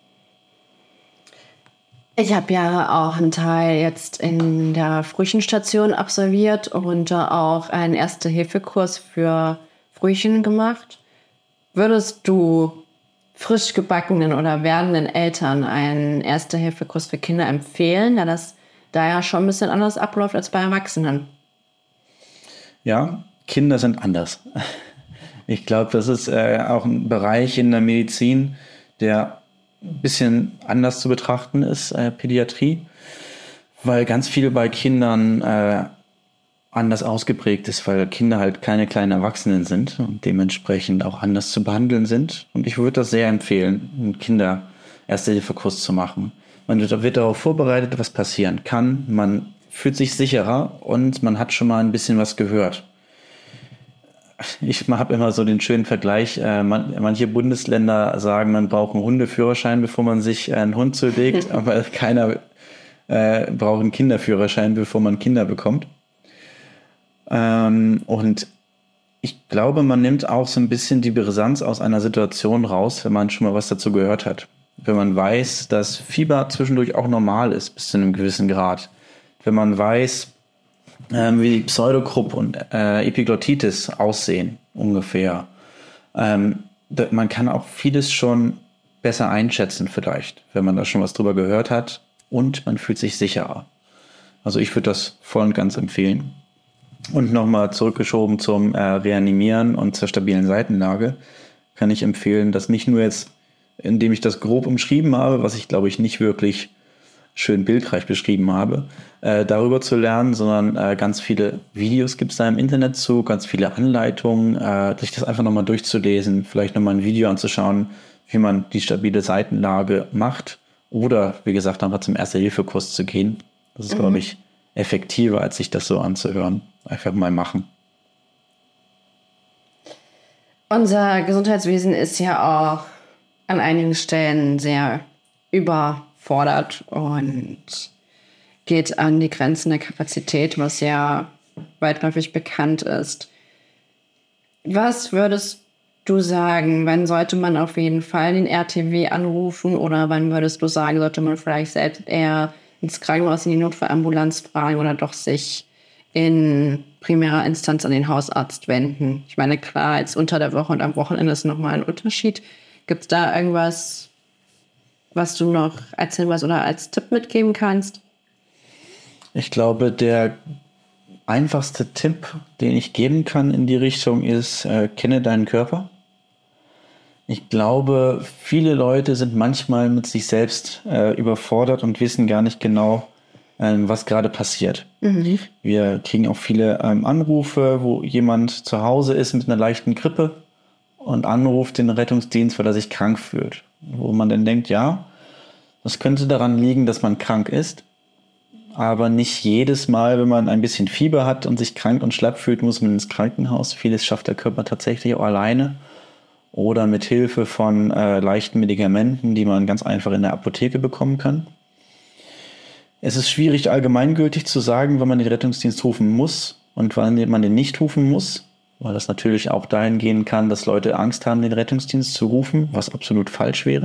Ich habe ja auch einen Teil jetzt in der Frühchenstation absolviert und auch einen Erste-Hilfe-Kurs für Frühchen gemacht. Würdest du frisch gebackenen oder werdenden Eltern einen Erste-Hilfe-Kurs für Kinder empfehlen, da das da ja schon ein bisschen anders abläuft als bei Erwachsenen? Ja, Kinder sind anders. Ich glaube, das ist äh, auch ein Bereich in der Medizin, der ein bisschen anders zu betrachten ist, äh, Pädiatrie, weil ganz viel bei Kindern äh, anders ausgeprägt ist, weil Kinder halt keine kleinen Erwachsenen sind und dementsprechend auch anders zu behandeln sind. Und ich würde das sehr empfehlen, einen Kinder-Erste-Hilfe-Kurs zu machen. Man wird darauf vorbereitet, was passieren kann. Man fühlt sich sicherer und man hat schon mal ein bisschen was gehört. Ich habe immer so den schönen Vergleich, äh, man, manche Bundesländer sagen, man braucht einen Hundeführerschein, bevor man sich einen Hund zulegt, aber keiner äh, braucht einen Kinderführerschein, bevor man Kinder bekommt. Ähm, und ich glaube, man nimmt auch so ein bisschen die Brisanz aus einer Situation raus, wenn man schon mal was dazu gehört hat. Wenn man weiß, dass Fieber zwischendurch auch normal ist, bis zu einem gewissen Grad. Wenn man weiß, ähm, wie Pseudogrupp und äh, Epiglottitis aussehen, ungefähr. Ähm, da, man kann auch vieles schon besser einschätzen vielleicht, wenn man da schon was drüber gehört hat und man fühlt sich sicherer. Also ich würde das voll und ganz empfehlen. Und nochmal zurückgeschoben zum äh, Reanimieren und zur stabilen Seitenlage, kann ich empfehlen, dass nicht nur jetzt, indem ich das grob umschrieben habe, was ich glaube ich nicht wirklich schön bildreich beschrieben habe, äh, darüber zu lernen, sondern äh, ganz viele Videos gibt es da im Internet zu, ganz viele Anleitungen, äh, sich das einfach nochmal durchzulesen, vielleicht nochmal ein Video anzuschauen, wie man die stabile Seitenlage macht oder, wie gesagt, einfach zum Erste-Hilfe-Kurs zu gehen. Das ist, mhm. glaube ich, effektiver, als sich das so anzuhören. Einfach mal machen. Unser Gesundheitswesen ist ja auch an einigen Stellen sehr überfordert und geht an die Grenzen der Kapazität, was ja weitläufig bekannt ist. Was würdest du sagen, wann sollte man auf jeden Fall den R T W anrufen oder wann würdest du sagen, sollte man vielleicht selbst eher ins Krankenhaus, in die Notfallambulanz fragen oder doch sich in primärer Instanz an den Hausarzt wenden? Ich meine, klar, jetzt unter der Woche und am Wochenende ist nochmal ein Unterschied. Gibt es da irgendwas, was du noch als Hinweis oder als Tipp mitgeben kannst? Ich glaube, der einfachste Tipp, den ich geben kann in die Richtung ist, äh, kenne deinen Körper. Ich glaube, viele Leute sind manchmal mit sich selbst äh, überfordert und wissen gar nicht genau, ähm, was gerade passiert. Mhm. Wir kriegen auch viele ähm, Anrufe, wo jemand zu Hause ist mit einer leichten Grippe und anruft den Rettungsdienst, weil er sich krank fühlt. Wo man dann denkt, ja, das könnte daran liegen, dass man krank ist. Aber nicht jedes Mal, wenn man ein bisschen Fieber hat und sich krank und schlapp fühlt, muss man ins Krankenhaus. Vieles schafft der Körper tatsächlich auch alleine oder mit Hilfe von äh, leichten Medikamenten, die man ganz einfach in der Apotheke bekommen kann. Es ist schwierig, allgemeingültig zu sagen, wann man den Rettungsdienst rufen muss und wann man den nicht rufen muss, weil das natürlich auch dahin gehen kann, dass Leute Angst haben, den Rettungsdienst zu rufen, was absolut falsch wäre.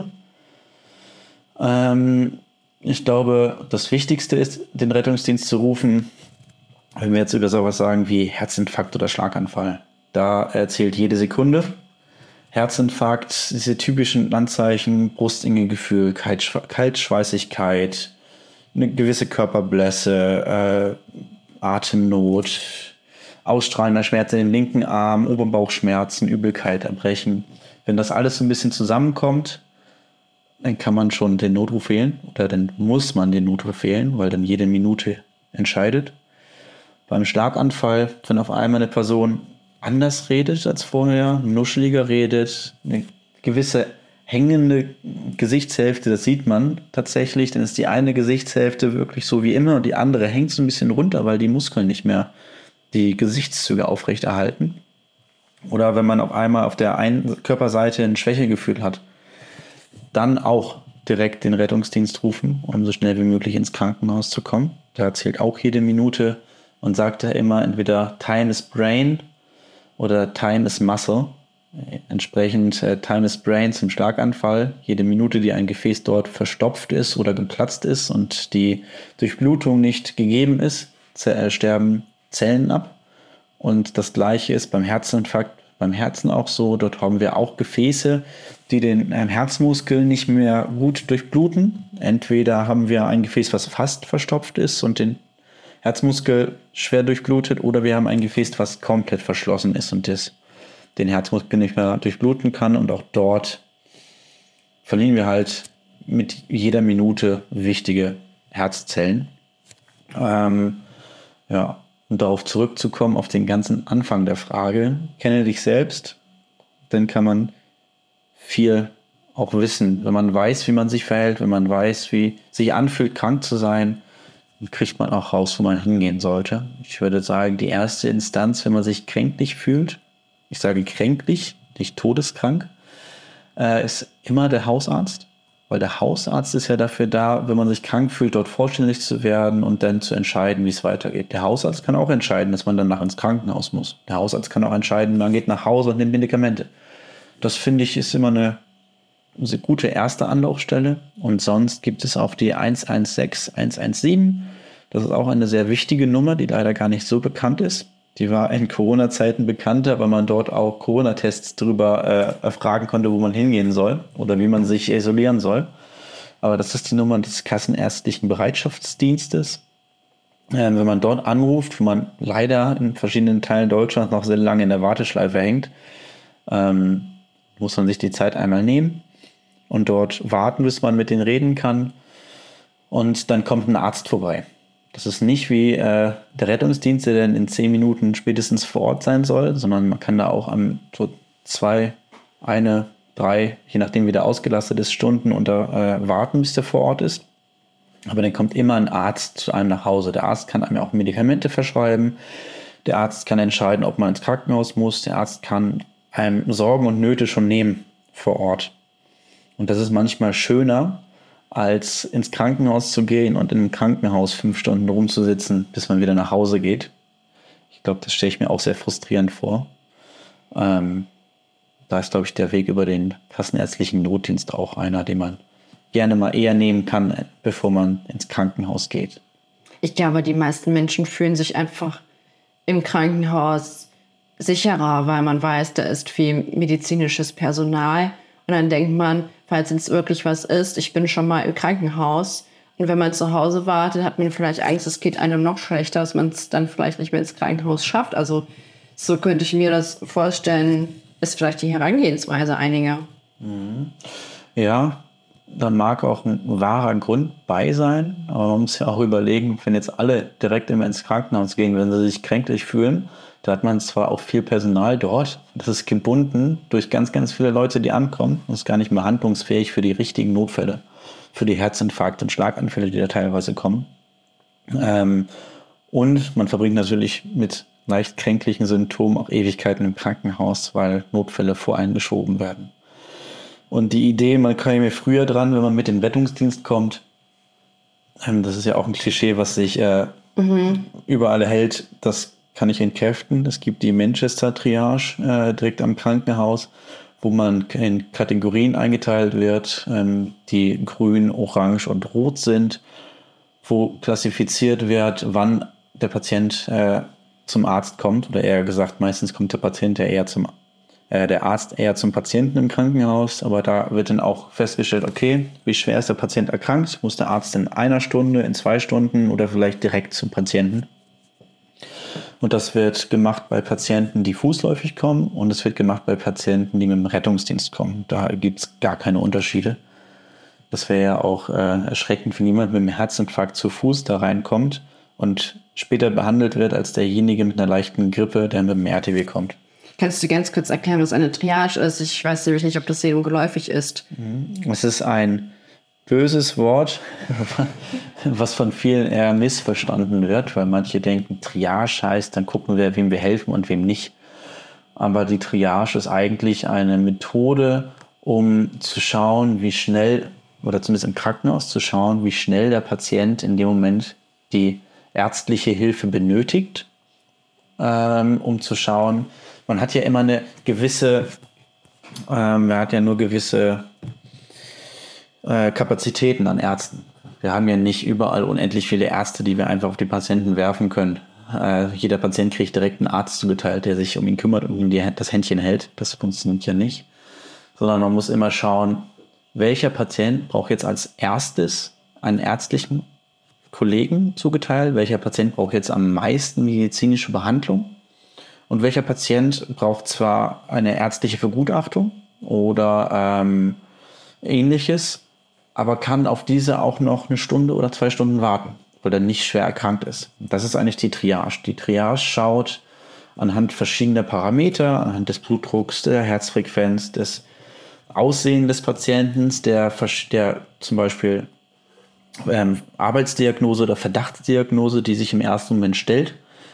Ähm, ich glaube, das Wichtigste ist, den Rettungsdienst zu rufen, wenn wir jetzt über sowas sagen wie Herzinfarkt oder Schlaganfall. Da erzählt jede Sekunde. Herzinfarkt, diese typischen Anzeichen, Brustengegefühl, Kaltschweißigkeit, eine gewisse Körperblässe, äh, Atemnot, ausstrahlender Schmerz in den linken Arm, Oberbauchschmerzen, Übelkeit, Erbrechen. Wenn das alles so ein bisschen zusammenkommt, dann kann man schon den Notruf wählen oder dann muss man den Notruf wählen, weil dann jede Minute entscheidet. Beim Schlaganfall, wenn auf einmal eine Person anders redet als vorher, nuscheliger redet, eine gewisse hängende Gesichtshälfte, das sieht man tatsächlich, dann ist die eine Gesichtshälfte wirklich so wie immer und die andere hängt so ein bisschen runter, weil die Muskeln nicht mehr die Gesichtszüge aufrechterhalten. Oder wenn man auf einmal auf der einen Körperseite ein Schwächegefühl hat, dann auch direkt den Rettungsdienst rufen, um so schnell wie möglich ins Krankenhaus zu kommen. Da zählt auch jede Minute und sagt er immer entweder Time is Brain oder Time is Muscle. Entsprechend äh, Time is Brain zum Schlaganfall. Jede Minute, die ein Gefäß dort verstopft ist oder geplatzt ist und die Durchblutung nicht gegeben ist, z- äh, sterben Zellen ab. Und das Gleiche ist beim Herzinfarkt, beim Herzen auch so. Dort haben wir auch Gefäße, die den äh, Herzmuskel nicht mehr gut durchbluten. Entweder haben wir ein Gefäß, was fast verstopft ist und den Herzmuskel schwer durchblutet, oder wir haben ein Gefäß, was komplett verschlossen ist und das den Herzmuskel nicht mehr durchbluten kann. Und auch dort verlieren wir halt mit jeder Minute wichtige Herzzellen. Ähm, ja, um darauf zurückzukommen, auf den ganzen Anfang der Frage, kenne dich selbst, dann kann man viel auch wissen. Wenn man weiß, wie man sich verhält, wenn man weiß, wie sich anfühlt, krank zu sein, dann kriegt man auch raus, wo man hingehen sollte. Ich würde sagen, die erste Instanz, wenn man sich kränklich fühlt, ich sage kränklich, nicht todeskrank, äh, ist immer der Hausarzt. Weil der Hausarzt ist ja dafür da, wenn man sich krank fühlt, dort vorstellig zu werden und dann zu entscheiden, wie es weitergeht. Der Hausarzt kann auch entscheiden, dass man danach ins Krankenhaus muss. Der Hausarzt kann auch entscheiden, man geht nach Hause und nimmt Medikamente. Das finde ich ist immer eine, eine gute erste Anlaufstelle. Und sonst gibt es auch die eins eins sechs, eins eins sieben. Das ist auch eine sehr wichtige Nummer, die leider gar nicht so bekannt ist. Die war in Corona-Zeiten bekannter, weil man dort auch Corona-Tests drüber äh, erfragen konnte, wo man hingehen soll oder wie man sich isolieren soll. Aber das ist die Nummer des Kassenärztlichen Bereitschaftsdienstes. Ähm, wenn man dort anruft, wo man leider in verschiedenen Teilen Deutschlands noch sehr lange in der Warteschleife hängt, ähm, muss man sich die Zeit einmal nehmen und dort warten, bis man mit denen reden kann. Und dann kommt ein Arzt vorbei. Das ist nicht wie äh, der Rettungsdienst, der dann in zehn Minuten spätestens vor Ort sein soll, sondern man kann da auch am so zwei, eine, drei, je nachdem wie der ausgelastet ist, Stunden unter äh, warten, bis der vor Ort ist. Aber dann kommt immer ein Arzt zu einem nach Hause. Der Arzt kann einem auch Medikamente verschreiben. Der Arzt kann entscheiden, ob man ins Krankenhaus muss. Der Arzt kann einem Sorgen und Nöte schon nehmen vor Ort. Und das ist manchmal schöner, als ins Krankenhaus zu gehen und in einem Krankenhaus fünf Stunden rumzusitzen, bis man wieder nach Hause geht. Ich glaube, das stelle ich mir auch sehr frustrierend vor. Ähm, da ist, glaube ich, der Weg über den kassenärztlichen Notdienst auch einer, den man gerne mal eher nehmen kann, bevor man ins Krankenhaus geht. Ich glaube, die meisten Menschen fühlen sich einfach im Krankenhaus sicherer, weil man weiß, da ist viel medizinisches Personal. Und dann denkt man, falls jetzt wirklich was ist, ich bin schon mal im Krankenhaus. Und wenn man zu Hause wartet, hat man vielleicht Angst, es geht einem noch schlechter, dass man es dann vielleicht nicht mehr ins Krankenhaus schafft. Also so könnte ich mir das vorstellen, ist vielleicht die Herangehensweise einiger. Mhm. Ja, da mag auch ein wahrer Grund bei sein. Aber man muss ja auch überlegen, wenn jetzt alle direkt immer ins Krankenhaus gehen, wenn sie sich kränklich fühlen, da hat man zwar auch viel Personal dort, das ist gebunden durch ganz, ganz viele Leute, die ankommen. Das ist gar nicht mehr handlungsfähig für die richtigen Notfälle, für die Herzinfarkte und Schlaganfälle, die da teilweise kommen. Ähm, und man verbringt natürlich mit leicht kränklichen Symptomen auch Ewigkeiten im Krankenhaus, weil Notfälle voreingeschoben werden. Und die Idee, man kam mir früher dran, wenn man mit dem Rettungsdienst kommt, ähm, das ist ja auch ein Klischee, was sich äh, mhm. überall hält, das kann ich entkräften. Es gibt die Manchester Triage äh, direkt am Krankenhaus, wo man in Kategorien eingeteilt wird, ähm, die grün, orange und rot sind, wo klassifiziert wird, wann der Patient äh, zum Arzt kommt, oder eher gesagt, meistens kommt der Patient ja eher zum äh, der Arzt eher zum Patienten im Krankenhaus, aber da wird dann auch festgestellt, okay, wie schwer ist der Patient erkrankt, muss der Arzt in einer Stunde, in zwei Stunden oder vielleicht direkt zum Patienten. Und das wird gemacht bei Patienten, die fußläufig kommen, und es wird gemacht bei Patienten, die mit dem Rettungsdienst kommen. Da gibt es gar keine Unterschiede. Das wäre ja auch äh, erschreckend, wenn jemand mit einem Herzinfarkt zu Fuß da reinkommt und später behandelt wird als derjenige mit einer leichten Grippe, der mit dem R T W kommt. Kannst du ganz kurz erklären, was eine Triage ist? Ich weiß nämlich nicht, ob das jedem geläufig ist. Es ist ein böses Wort, was von vielen eher missverstanden wird, weil manche denken, Triage heißt, dann gucken wir, wem wir helfen und wem nicht. Aber die Triage ist eigentlich eine Methode, um zu schauen, wie schnell, oder zumindest im Krankenhaus zu schauen, wie schnell der Patient in dem Moment die ärztliche Hilfe benötigt, ähm, um zu schauen, man hat ja immer eine gewisse, ähm, man hat ja nur gewisse äh, Kapazitäten an Ärzten. Wir haben ja nicht überall unendlich viele Ärzte, die wir einfach auf die Patienten werfen können. Äh, jeder Patient kriegt direkt einen Arzt zugeteilt, der sich um ihn kümmert und ihm die, das Händchen hält. Das funktioniert ja nicht. Sondern man muss immer schauen, welcher Patient braucht jetzt als erstes einen ärztlichen Kollegen zugeteilt, welcher Patient braucht jetzt am meisten medizinische Behandlung. Und welcher Patient braucht zwar eine ärztliche Begutachtung oder ähm, ähnliches, aber kann auf diese auch noch eine Stunde oder zwei Stunden warten, weil er nicht schwer erkrankt ist. Das ist eigentlich die Triage. Die Triage schaut anhand verschiedener Parameter, anhand des Blutdrucks, der Herzfrequenz, des Aussehens des Patienten, der, der zum Beispiel ähm, Arbeitsdiagnose oder Verdachtsdiagnose, die sich im ersten Moment stellt.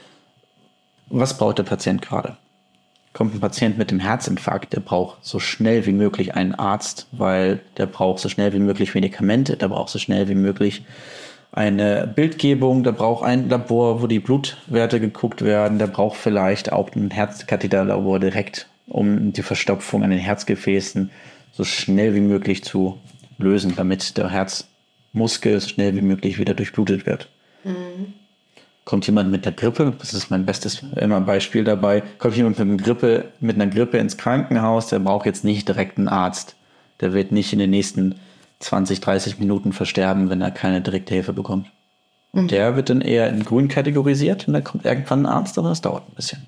Was braucht der Patient gerade? Kommt ein Patient mit dem Herzinfarkt, der braucht so schnell wie möglich einen Arzt, weil der braucht so schnell wie möglich Medikamente, der braucht so schnell wie möglich eine Bildgebung, der braucht ein Labor, wo die Blutwerte geguckt werden, der braucht vielleicht auch ein Herzkatheterlabor direkt, um die Verstopfung an den Herzgefäßen so schnell wie möglich zu lösen, damit der Herzmuskel so schnell wie möglich wieder durchblutet wird. Mhm. Kommt jemand mit der Grippe, das ist mein bestes immer Beispiel dabei, kommt jemand mit, einer Grippe, mit einer Grippe ins Krankenhaus, der braucht jetzt nicht direkt einen Arzt. Der wird nicht in den nächsten zwanzig, dreißig Minuten versterben, wenn er keine direkte Hilfe bekommt. Mhm. Der wird dann eher in grün kategorisiert und dann kommt irgendwann ein Arzt, aber das dauert ein bisschen.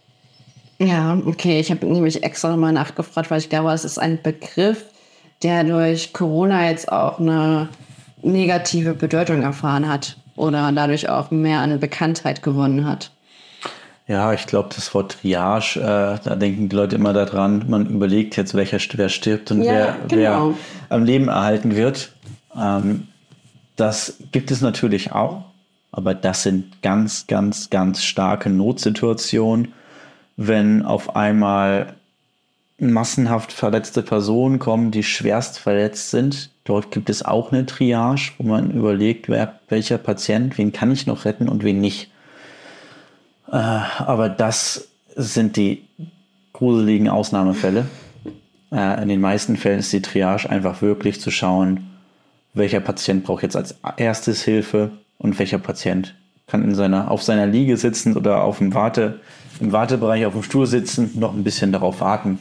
Ja, okay, ich habe nämlich extra nochmal nachgefragt, weil ich glaube, es ist ein Begriff, der durch Corona jetzt auch eine negative Bedeutung erfahren hat. Oder dadurch auch mehr an Bekanntheit gewonnen hat. Ja, ich glaube, das Wort Triage, äh, da denken die Leute immer daran, man überlegt jetzt, welcher wer stirbt und ja, wer, genau. wer am Leben erhalten wird. Ähm, das gibt es natürlich auch, aber das sind ganz, ganz, ganz starke Notsituationen, wenn auf einmal massenhaft verletzte Personen kommen, die schwerst verletzt sind. Dort gibt es auch eine Triage, wo man überlegt, wer, welcher Patient, wen kann ich noch retten und wen nicht. Äh, aber das sind die gruseligen Ausnahmefälle. Äh, in den meisten Fällen ist die Triage einfach wirklich zu schauen, welcher Patient braucht jetzt als erstes Hilfe und welcher Patient kann in seiner, auf seiner Liege sitzen oder auf dem Warte, im Wartebereich auf dem Stuhl sitzen, noch ein bisschen darauf warten.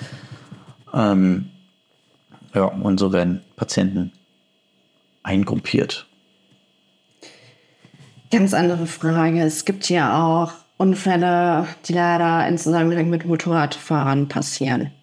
Ähm, ja, und so werden Patienten eingruppiert. Ganz andere Frage. Es gibt ja auch Unfälle, die leider in Zusammenhang mit Motorradfahrern passieren.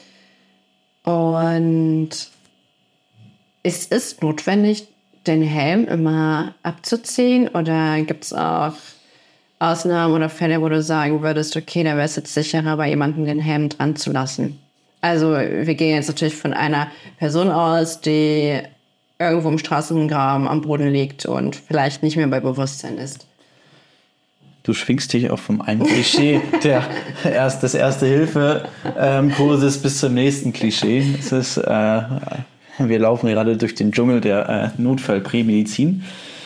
Und ist es notwendig, den Helm immer abzuziehen? Oder gibt es auch Ausnahmen oder Fälle, wo du sagen würdest, okay, da wäre es jetzt sicherer, bei jemandem den Helm dran zu lassen? Also wir gehen jetzt natürlich von einer Person aus, die irgendwo im Straßengraben am Boden liegt und vielleicht nicht mehr bei Bewusstsein ist. Du schwingst dich auch vom einen Klischee der erst, des Erste-Hilfe-Kurses ähm, bis zum nächsten Klischee. Es ist, äh, wir laufen gerade durch den Dschungel der äh, Notfall-Prämedizin.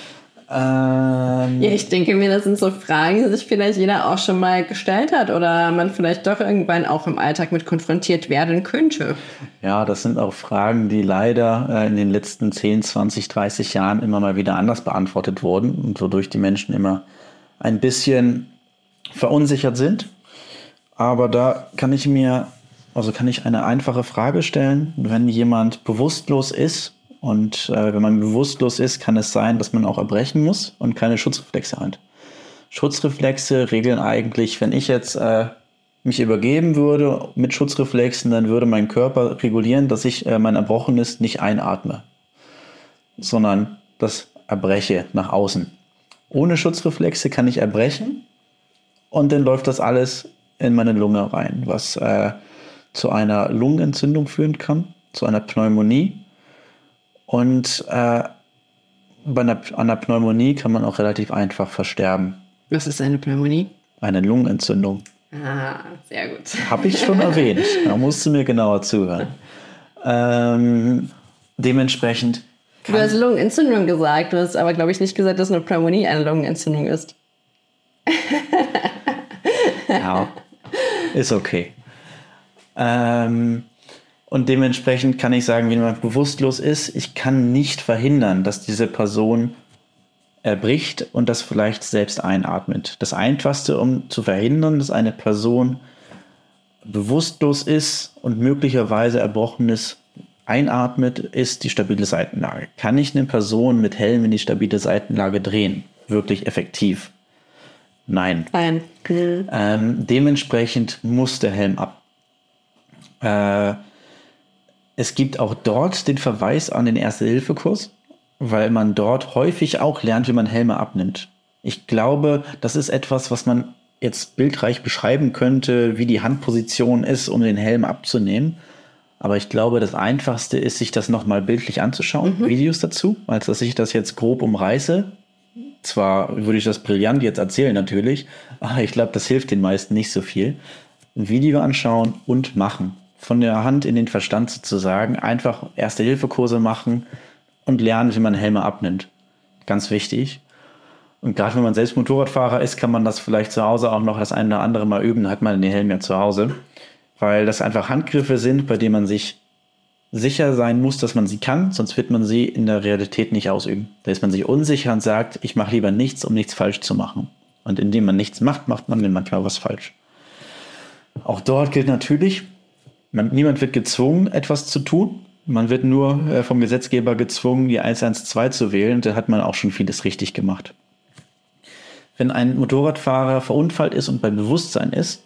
Ähm, ja, ich denke mir, das sind so Fragen, die sich vielleicht jeder auch schon mal gestellt hat oder man vielleicht doch irgendwann auch im Alltag mit konfrontiert werden könnte. Ja, das sind auch Fragen, die leider äh, in den letzten zehn, zwanzig, dreißig Jahren immer mal wieder anders beantwortet wurden und wodurch die Menschen immer ein bisschen verunsichert sind. Aber da kann ich mir, also kann ich eine einfache Frage stellen, wenn jemand bewusstlos ist. Und äh, wenn man bewusstlos ist, kann es sein, dass man auch erbrechen muss und keine Schutzreflexe hat. Schutzreflexe regeln eigentlich, wenn ich jetzt äh, mich übergeben würde mit Schutzreflexen, dann würde mein Körper regulieren, dass ich äh, mein Erbrochenes nicht einatme, sondern das erbreche nach außen. Ohne Schutzreflexe kann ich erbrechen und dann läuft das alles in meine Lunge rein, was äh, zu einer Lungenentzündung führen kann, zu einer Pneumonie. Und äh, bei einer, an einer Pneumonie kann man auch relativ einfach versterben. Was ist eine Pneumonie? Eine Lungenentzündung. Ah, sehr gut. Habe ich schon erwähnt. Da musst du mir genauer zuhören. Ähm, dementsprechend. Du hast Lungenentzündung gesagt, du hast aber, glaube ich, nicht gesagt, dass eine Pneumonie eine Lungenentzündung ist. Ja, ist okay. Ähm, und dementsprechend kann ich sagen, wenn jemand bewusstlos ist, ich kann nicht verhindern, dass diese Person erbricht und das vielleicht selbst einatmet. Das Einfachste, um zu verhindern, dass eine Person bewusstlos ist und möglicherweise Erbrochenes einatmet, ist die stabile Seitenlage. Kann ich eine Person mit Helm in die stabile Seitenlage drehen? Wirklich effektiv? Nein. Nein. Mhm. Ähm, dementsprechend muss der Helm ab. Äh, es gibt auch dort den Verweis an den Erste-Hilfe-Kurs, weil man dort häufig auch lernt, wie man Helme abnimmt. Ich glaube, das ist etwas, was man jetzt bildreich beschreiben könnte, wie die Handposition ist, um den Helm abzunehmen. Aber ich glaube, das Einfachste ist, sich das nochmal bildlich anzuschauen, mhm. Videos dazu, als dass ich das jetzt grob umreiße. Zwar würde ich das brillant jetzt erzählen natürlich, aber ich glaube, das hilft den meisten nicht so viel. Ein Video anschauen und machen. Von der Hand in den Verstand sozusagen. Einfach Erste-Hilfe-Kurse machen und lernen, wie man Helme abnimmt. Ganz wichtig. Und gerade wenn man selbst Motorradfahrer ist, kann man das vielleicht zu Hause auch noch das eine oder andere Mal üben. Da hat man den Helm ja zu Hause. Weil das einfach Handgriffe sind, bei denen man sich sicher sein muss, dass man sie kann, sonst wird man sie in der Realität nicht ausüben. Da ist man sich unsicher und sagt, ich mache lieber nichts, um nichts falsch zu machen. Und indem man nichts macht, macht man dann manchmal was falsch. Auch dort gilt natürlich, man, niemand wird gezwungen, etwas zu tun. Man wird nur äh, vom Gesetzgeber gezwungen, die eins eins zwei zu wählen. Da hat man auch schon vieles richtig gemacht. Wenn ein Motorradfahrer verunfallt ist und bei Bewusstsein ist,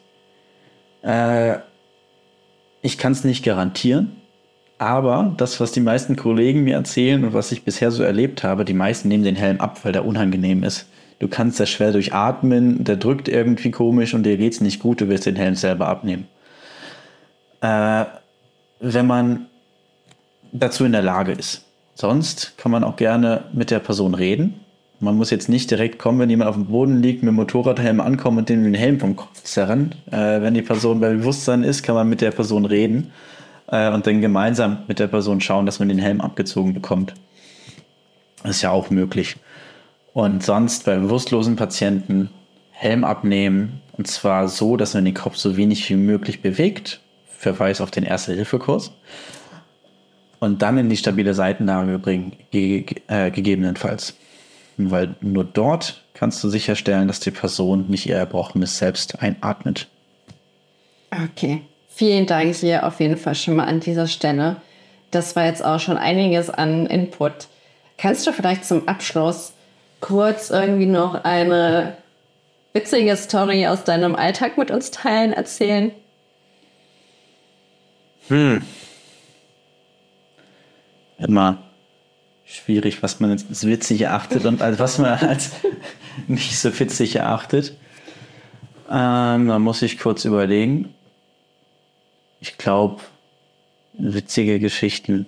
äh, ich kann es nicht garantieren, aber das, was die meisten Kollegen mir erzählen und was ich bisher so erlebt habe, die meisten nehmen den Helm ab, weil der unangenehm ist. Du kannst da schwer durchatmen, der drückt irgendwie komisch und dir geht's nicht gut, du wirst den Helm selber abnehmen. Äh, wenn man dazu in der Lage ist. Sonst kann man auch gerne mit der Person reden. Man muss jetzt nicht direkt kommen, wenn jemand auf dem Boden liegt, mit dem Motorradhelm ankommen und den Helm vom Kopf zerren. Äh, wenn die Person bei Bewusstsein ist, kann man mit der Person reden äh, und dann gemeinsam mit der Person schauen, dass man den Helm abgezogen bekommt. Das ist ja auch möglich. Und sonst bei bewusstlosen Patienten Helm abnehmen, und zwar so, dass man den Kopf so wenig wie möglich bewegt. Verweis auf den Erste-Hilfe-Kurs. Und dann in die stabile Seitenlage bringen, ge- äh, gegebenenfalls. Weil nur dort kannst du sicherstellen, dass die Person nicht ihr Erbrochenes selbst einatmet. Okay, vielen Dank hier auf jeden Fall schon mal an dieser Stelle. Das war jetzt auch schon einiges an Input. Kannst du vielleicht zum Abschluss kurz irgendwie noch eine witzige Story aus deinem Alltag mit uns teilen, erzählen? Hm. Immer schwierig, was man als witzig erachtet und als was man als nicht so witzig erachtet. Ähm, da muss ich kurz überlegen. Ich glaube, witzige Geschichten.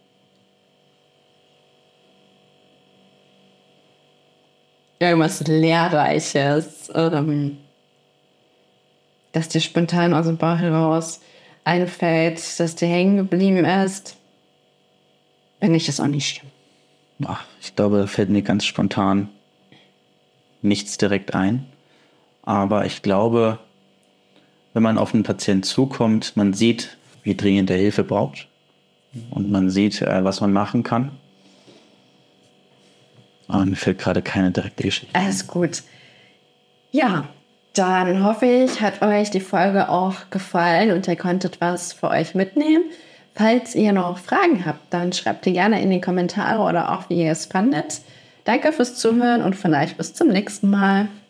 Irgendwas Lehrreiches, ähm, das dir spontan aus dem Bauch heraus einfällt, das dir hängen geblieben ist. Wenn nicht, ist auch nicht schlimm. Ach, ich glaube, da fällt mir ganz spontan nichts direkt ein. Aber ich glaube, wenn man auf einen Patienten zukommt, man sieht, wie dringend er Hilfe braucht. Und man sieht, was man machen kann. Aber mir fällt gerade keine direkte Geschichte. Alles gut. Ja, dann hoffe ich, hat euch die Folge auch gefallen und ihr konntet was für euch mitnehmen. Falls ihr noch Fragen habt, dann schreibt die gerne in die Kommentare oder auch, wie ihr es fandet. Danke fürs Zuhören und vielleicht bis zum nächsten Mal.